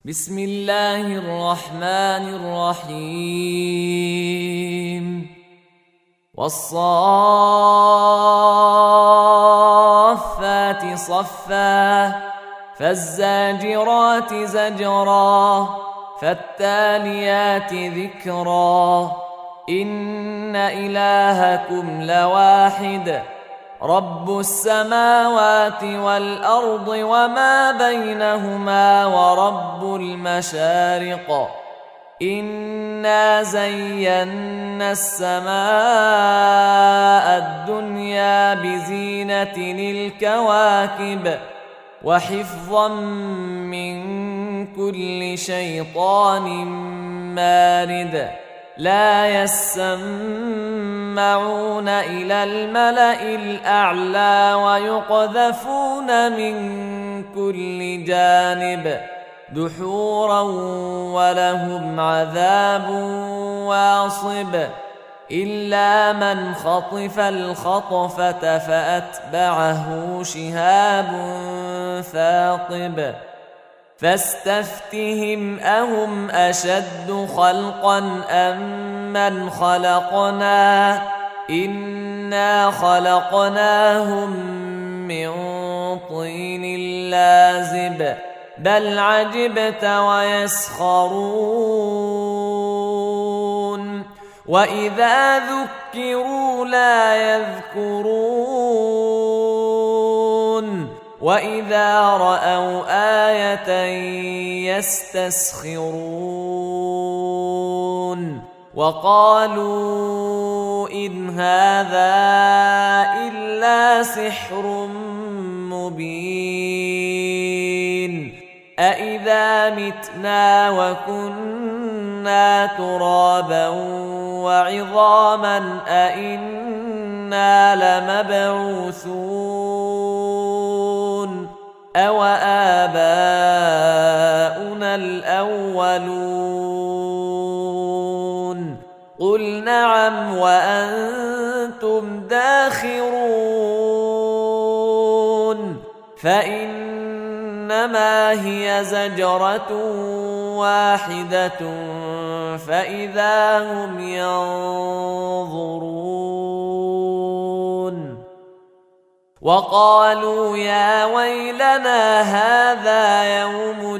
بسم الله الرحمن الرحيم والصافات صفا فالزاجرات زجرا فالتاليات ذكرا إن إلهكم لواحد رب السماوات والأرض وما بينهما ورب المشارق إنا زينا السماء الدنيا بزينة الكواكب وحفظا من كل شيطان مارد لا يسمعون إلى الملأ الأعلى ويقذفون من كل جانب دحورا ولهم عذاب واصب إلا من خطف الخطفة فأتبعه شهاب ثاقب فاستفتهم أهم أشد خلقا أم من خلقنا إنا خلقناهم من طين لازب بل عجبت ويسخرون وإذا ذكروا لا يذكرون وإذا رأوا آية يستسخرون وقالوا إن هذا إلا سحر مبين أإذا متنا وكنا ترابا وعظاما أإنا لمبعوثون أو آباؤنا الأولون قل نعم وأنتم داخرون فإنما هي زجرة واحدة فإذا هم ينظرون وقالوا يا ويلنا هذا يوم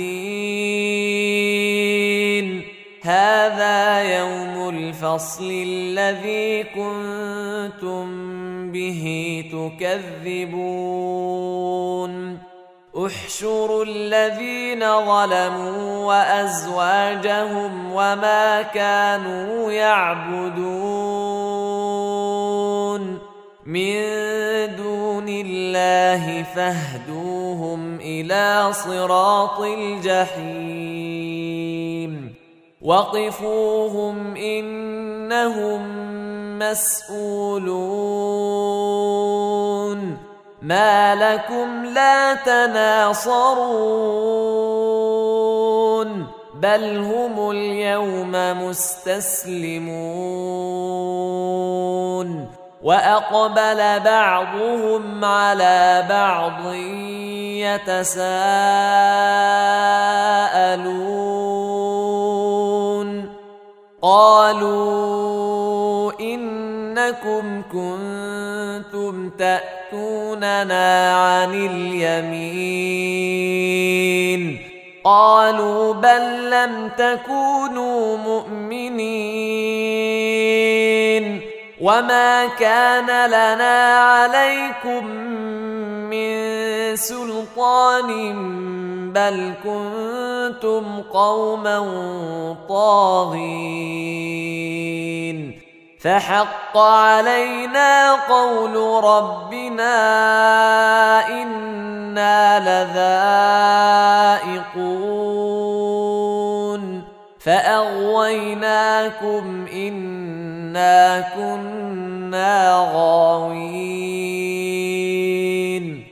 الدين هذا يوم الفصل الذي كنتم به تكذبون احشروا الذين ظلموا وأزواجهم وما كانوا يعبدون من دون الله فاهدوهم إلى صراط الجحيم وقفوهم إنهم مسؤولون ما لكم لا تناصرون بل هم اليوم مستسلمون وأقبل بعضهم على بعض يتساءلون قالوا إنكم كنتم تأتوننا عن اليمين قالوا بل لم تكونوا مؤمنين وما كان لنا عليكم من سلطان بل كنتم قوما طاغين فحق علينا قول ربنا إنا لذائقون فأغويناكم إنا كنا غاوين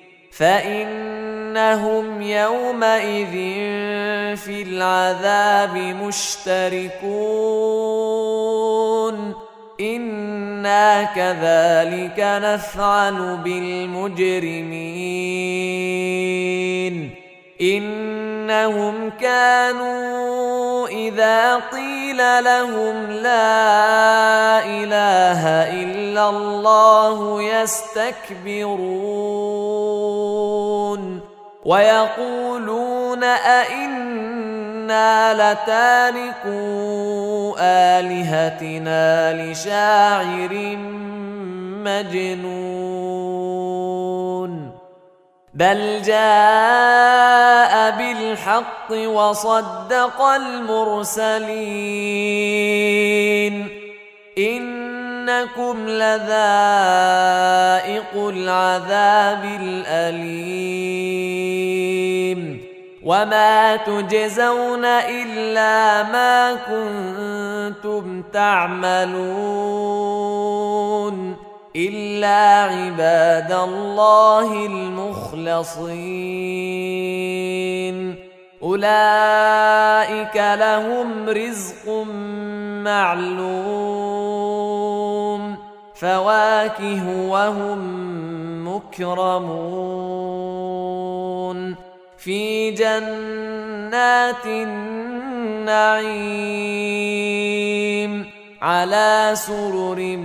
فإنهم يومئذ في العذاب مشتركون إنا كذلك نفعل بالمجرمين إنهم كانوا إذا قيل لهم لا إله إلا الله يستكبرون ويقولون أئنا لتاركو آلهتنا لشاعر مجنون بل جاء بالحق وصدق المرسلين إنكم لذائق العذاب الأليم وما تجزون إلا ما كنتم تعملون إلا عباد الله المخلصين أولئك لهم رزق معلوم فواكه وهم مكرمون في جنات النعيم على سرر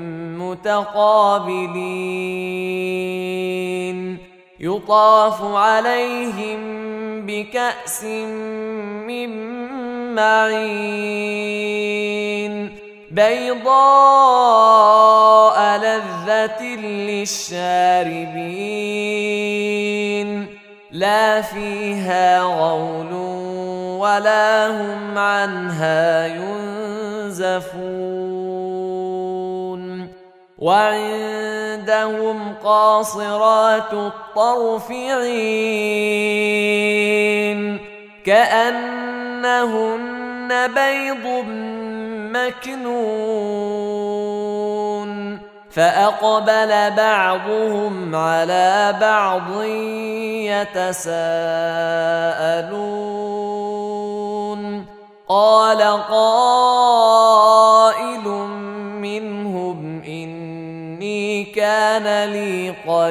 متقابلين يطاف عليهم بكأس من معين بيضاء لذة للشاربين لا فيها غول ولا هم عنها ينزفون وعندهم قاصرات الطرف عين كأنهن بيض مكنون فأقبل بعضهم على بعض يتساءلون قال قائل منهم إني كان لي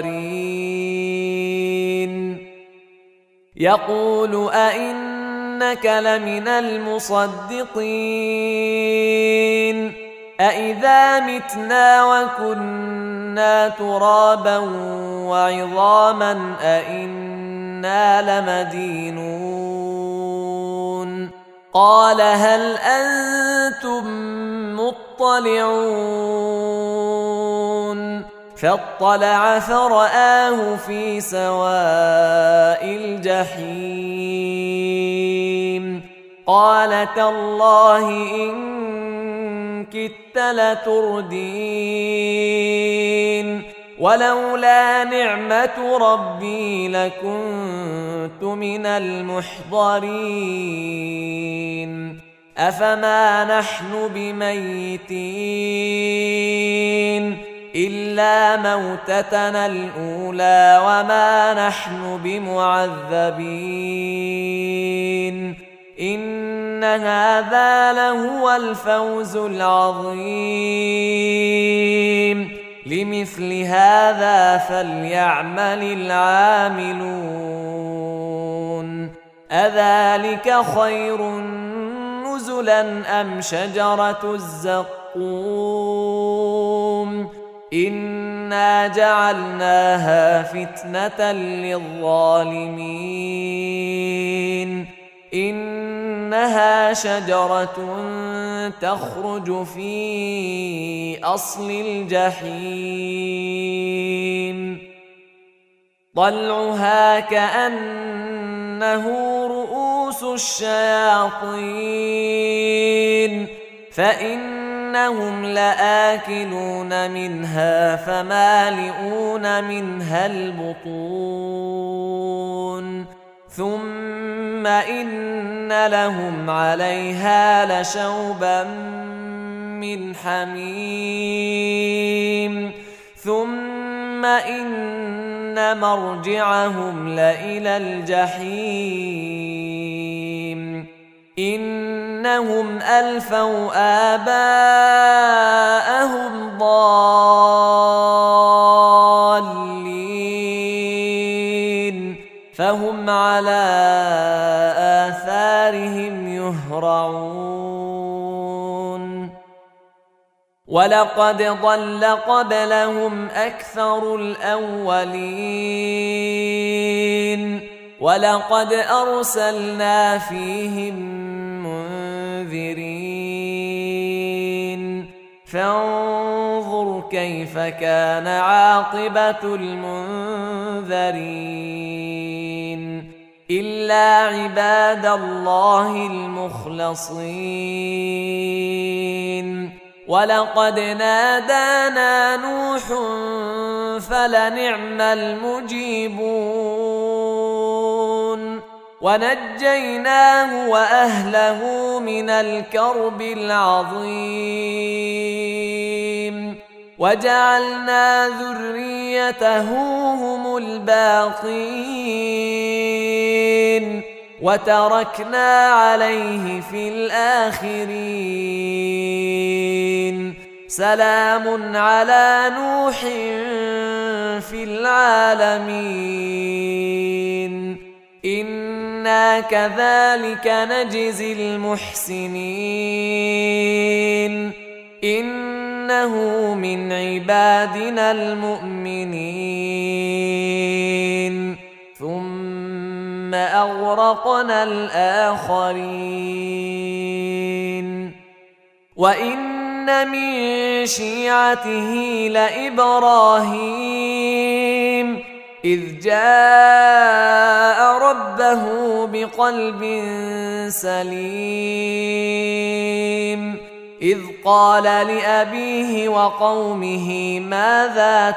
قرين يقول أئنك لمن المصدقين أإذا متنا وكنا ترابا وعظاما أئنا لمدينون قال هل أنتم مطلعون فاطلع فرآه في سواء الجحيم قال تالله إن كدت لتردين ولولا نعمة ربي لكنت من المحضرين أفما نحن بميتين إلا موتتنا الأولى وما نحن بمعذبين إن هذا لهو الفوز العظيم لمثل هذا فليعمل العاملون أذلك خير نزلا أم شجرة الزقوم إنا جعلناها فتنة للظالمين إنها شجرة تخرج في أصل الجحيم طلعها كأنه رؤوس الشياطين فإنهم لآكلون منها فمالئون منها البطون ثم إن لهم عليها لشوبا من حميم ثم إن مرجعهم لإلى الجحيم إنهم ألفوا آباءهم ضالين فهم على أدبارهم يهرعون ولقد ضل قبلهم أكثر الأولين ولقد أرسلنا فيهم منذرين فانظر كيف كان عاقبة المنذرين إلا عباد الله المخلصين ولقد نادانا نوح فلنعم المجيبون ونجيناه وأهله من الكرب العظيم وجعلنا ذريته هم الباقين وتركنا عليه في الآخرين سلام على نوح في العالمين إنا كذلك نجزي المحسنين إنه من عبادنا المؤمنين ثم أغرقنا الآخرين وإن من شيعته لإبراهيم إذ جاء ربه بقلب سليم إذ قال لأبيه وقومه ماذا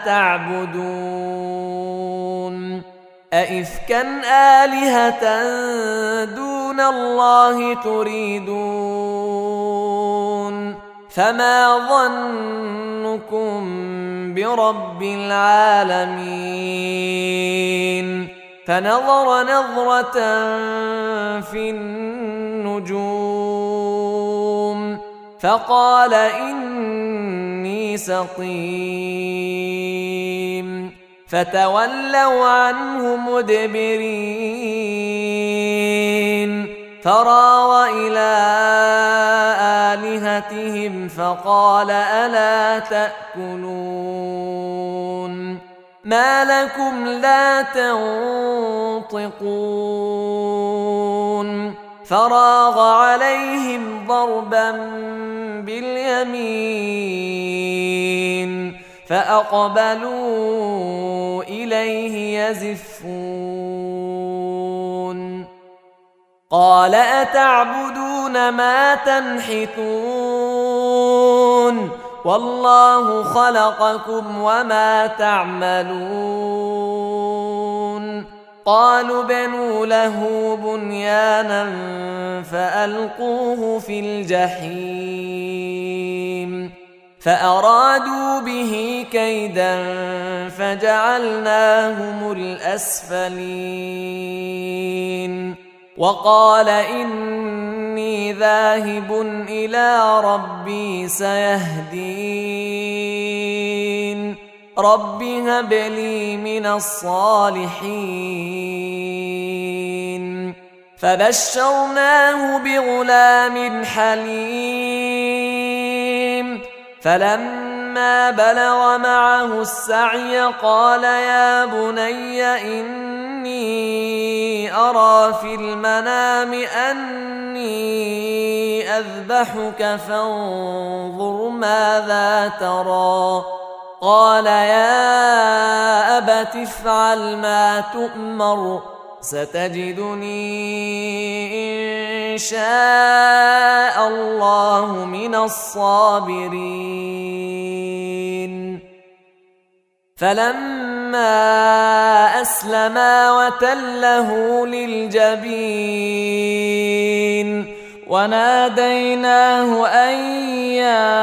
تعبدون أئفكا آلهة دون الله تريدون فما ظنكم برب العالمين فنظر نظرة في النجوم فقال إني سقيم فتولوا عنه مدبرين فراغ إلى آلهتهم فقال ألا تأكلون ما لكم لا تنطقون فراغ عليهم ضربا باليمين فأقبلوا إليه يزفون قال أتعبدون ما تنحتون والله خلقكم وما تعملون قالوا بنوا له بنيانا فألقوه في الجحيم فأرادوا به كيدا فجعلناهم الأسفلين وقال إني ذاهب إلى ربي سيهدين رب هب لي من الصالحين فبشرناه بغلام حليم فلما بلغ معه السعي قال يا بني إني أرى في المنام أني أذبحك فانظر ماذا ترى قال يا أبت افعل ما تؤمر ستجدني إن شاء الله من الصابرين فلما أسلما وتله للجبين وناديناه أن يا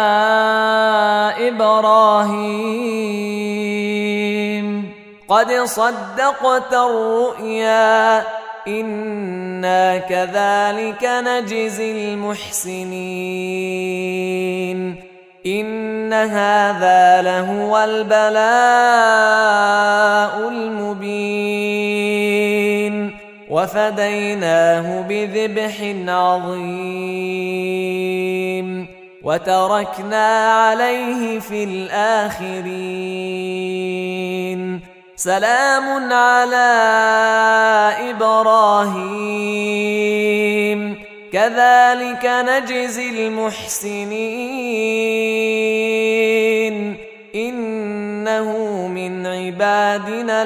إبراهيم قد صدقت الرؤيا إنا كذلك نجزي المحسنين إن هذا لهو البلاء المبين وفديناه بذبح عظيم وتركنا عليه في الآخرين سلام على إبراهيم كذلك نجزي المحسنين إنه من عبادنا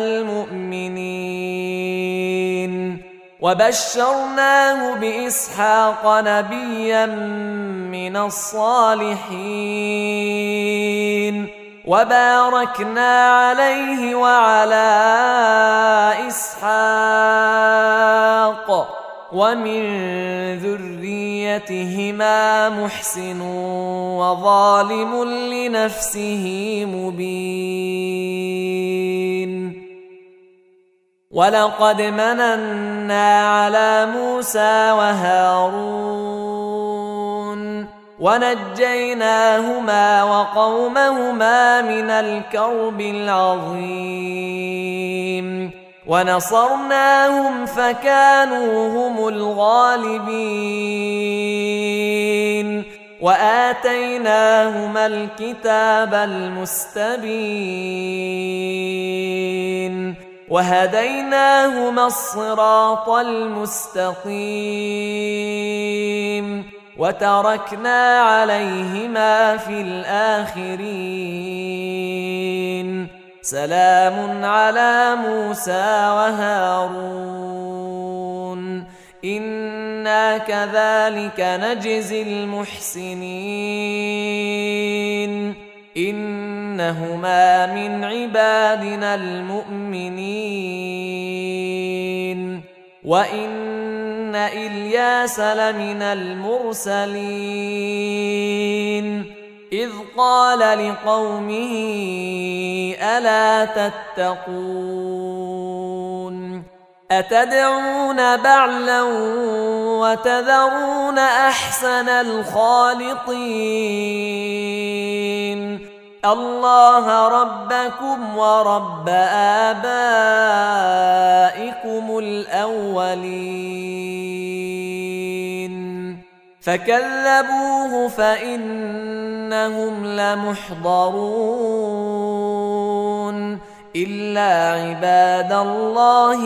المؤمنين وبشرناه بإسحاق نبيا من الصالحين وباركنا عليه وعلى إسحاق ومن ذريتهما محسن وظالم لنفسه مبين ولقد مننا على موسى وهارون ونجيناهما وقومهما من الكرب العظيم ونصرناهم فكانوا هم الغالبين وآتيناهما الكتاب المستبين وهديناهما الصراط المستقيم وتركنا عليهما في الآخرين سلام على موسى وهارون إنا كذلك نجزي المحسنين إنهما من عبادنا المؤمنين وإن إلياس لمن المرسلين إذ قال لقومه ألا تتقون أتدعون بعلا وتذرون أحسن الخالقين الله ربكم ورب آبائكم الأولين فكذبوه فإنهم لمحضرون إلا عباد الله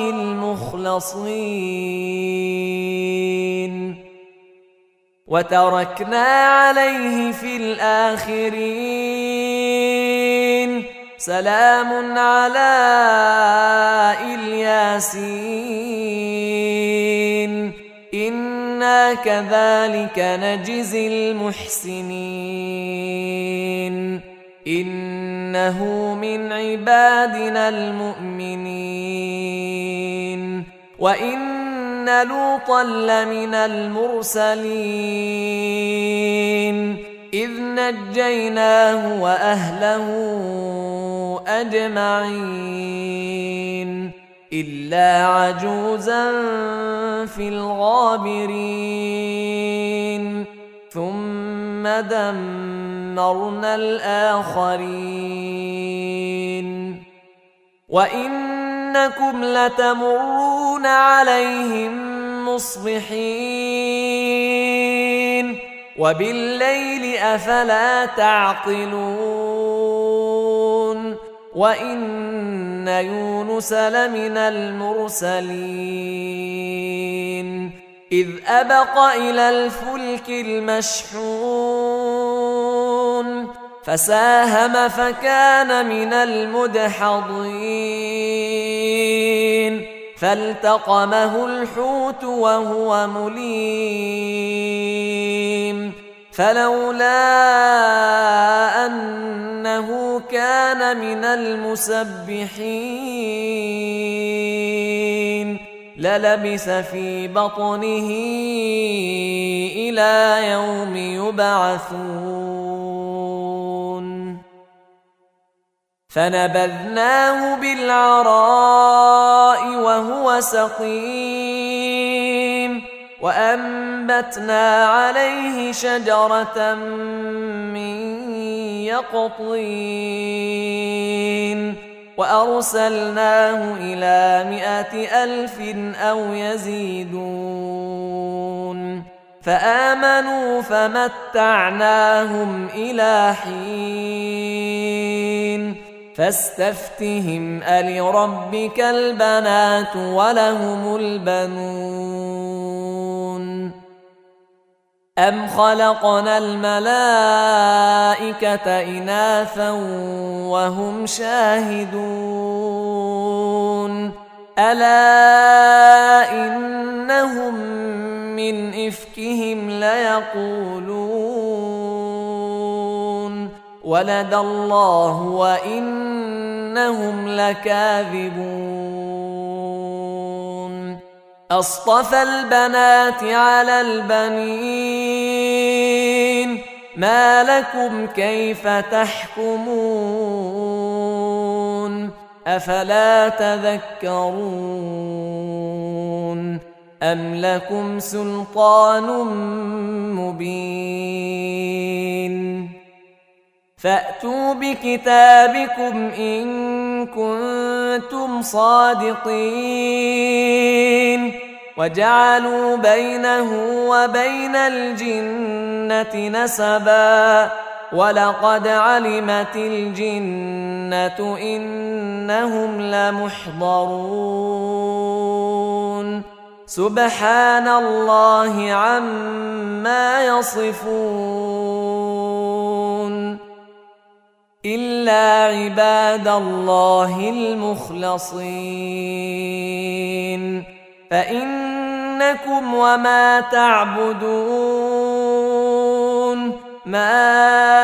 المخلصين وتركنا عليه في الآخرين سلام على الياسين إنا كذلك نجزي المحسنين إنه من عبادنا المؤمنين وإن لوطا لمن المرسلين إذ نجيناه وأهله أجمعين إلا عجوزا في الغابرين ثم دمرنا الآخرين وإنكم لتمرون عليهم مصبحين وبالليل أفلا تعقلون وإن يونس لمن المرسلين إذ أبق إلى الفلك المشحون فساهم فكان من المدحضين فالتقمه الحوت وهو مليم فلولا أنه كان من المسبحين للبث في بطنه إلى يوم يبعثون فنبذناه بالعراء وهو سقيم وأنبتنا عليه شجرة من يقطين وأرسلناه إلى 100,000 أو يزيدون فآمنوا فمتعناهم إلى حين فاستفتهم ألربك البنات ولهم البنون أم خلقنا الملائكة إناثا وهم شاهدون ألا إنهم من إفكهم ليقولون ولد الله وإنهم لكاذبون أصطفى البنات على البنين ما لكم كيف تحكمون أفلا تذكرون أم لكم سلطان مبين فأتوا بكتابكم إن كنتم صادقين وجعلوا بينه وبين الجنة نسبا ولقد علمت الجنة إنهم لمحضرون سبحان الله عما يصفون إلا عباد الله المخلصين فإنكم وما تعبدون ما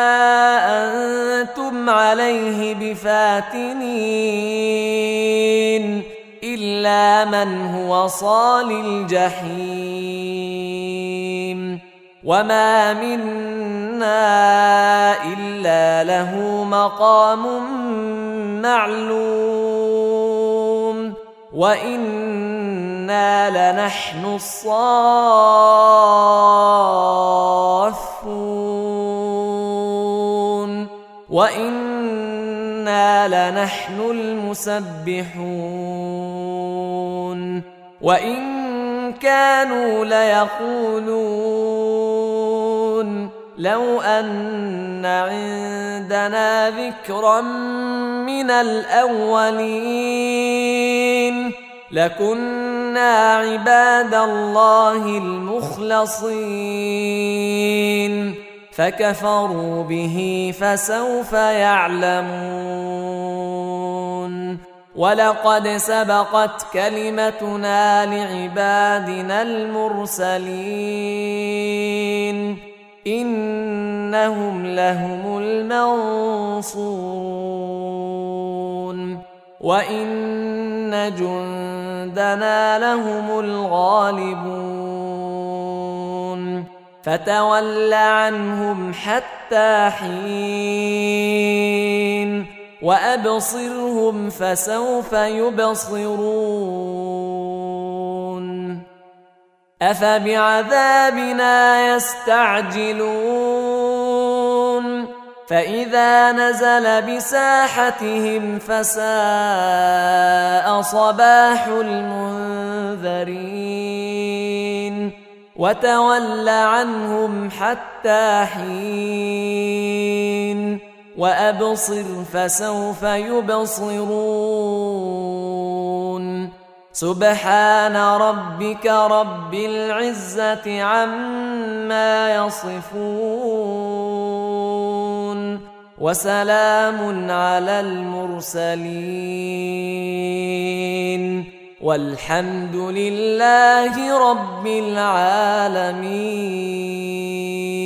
أنتم عليه بفاتنين إلا من هو صال الجحيم وما منا إلا له مقام معلوم وإنا لنحن الصافون وإنا لنحن المسبحون وإن كانوا ليقولون لو أن عندنا ذكرا من الأولين لكنا عباد الله المخلصين فكفروا به فسوف يعلمون ولقد سبقت كلمتنا لعبادنا المرسلين إنهم لهم المنصورون وإن جندنا لهم الغالبون فتول عنهم حتى حين وأبصرهم فسوف يبصرون أفبعذابنا يستعجلون فإذا نزل بساحتهم فساء صباح المنذرين وتول عنهم حتى حين وأبصر فسوف يبصرون سبحان ربك رب العزة عما يصفون وسلام على المرسلين والحمد لله رب العالمين.